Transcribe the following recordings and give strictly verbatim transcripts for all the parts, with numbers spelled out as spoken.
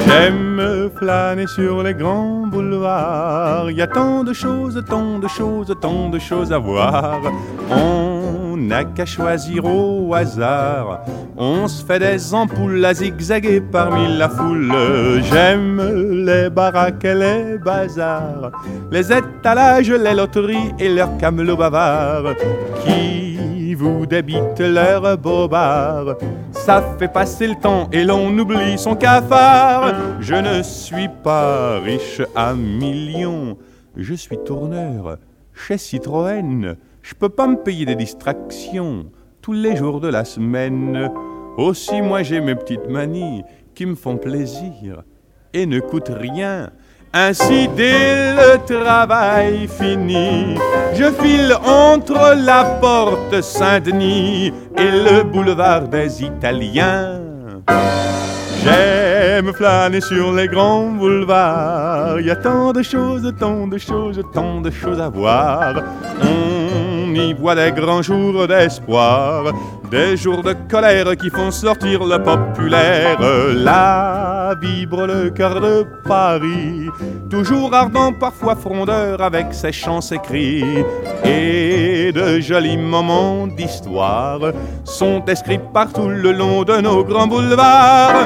J'aime flâner sur les grands boulevards. Il y a tant de choses, tant de choses, tant de choses à voir. On n'a qu'à choisir au hasard. On se fait des ampoules à zigzaguer parmi la foule. J'aime les baraques et les bazars, les étalages, les loteries et leurs camelots bavards qui vous débitent leurs bobards. Ça fait passer le temps et l'on oublie son cafard. Je ne suis pas riche à millions, je suis tourneur chez Citroën. Je peux pas me payer des distractions tous les jours de la semaine. Aussi moi j'ai mes petites manies qui me font plaisir et ne coûtent rien. Ainsi dès le travail fini, je file entre la porte Saint-Denis et le boulevard des Italiens. J'aime flâner sur les grands boulevards. Il y a tant de choses, tant de choses, tant de choses à voir. On y voit des grands jours d'espoir, des jours de colère qui font sortir le populaire. Là vibre le cœur de Paris, toujours ardent, parfois frondeur, avec ses chants, ses cris. Et de jolis moments d'histoire sont inscrits partout le long de nos grands boulevards.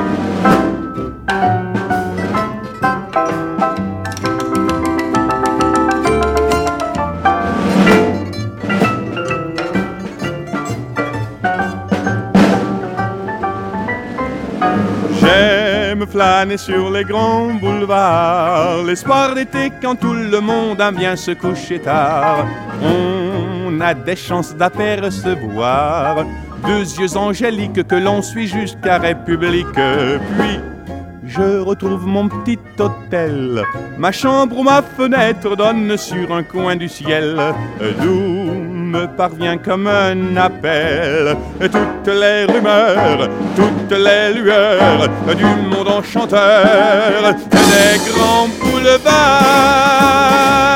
J'aime flâner sur les grands boulevards, l'espoir d'été quand tout le monde aime bien se coucher tard. On a des chances d'apercevoir deux yeux angéliques que l'on suit jusqu'à République. Puis je retrouve mon petit hôtel, ma chambre ou ma fenêtre donne sur un coin du ciel, d'où me parvient comme un appel toutes les rumeurs, toutes les lueurs du monde enchanteur des grands boulevards.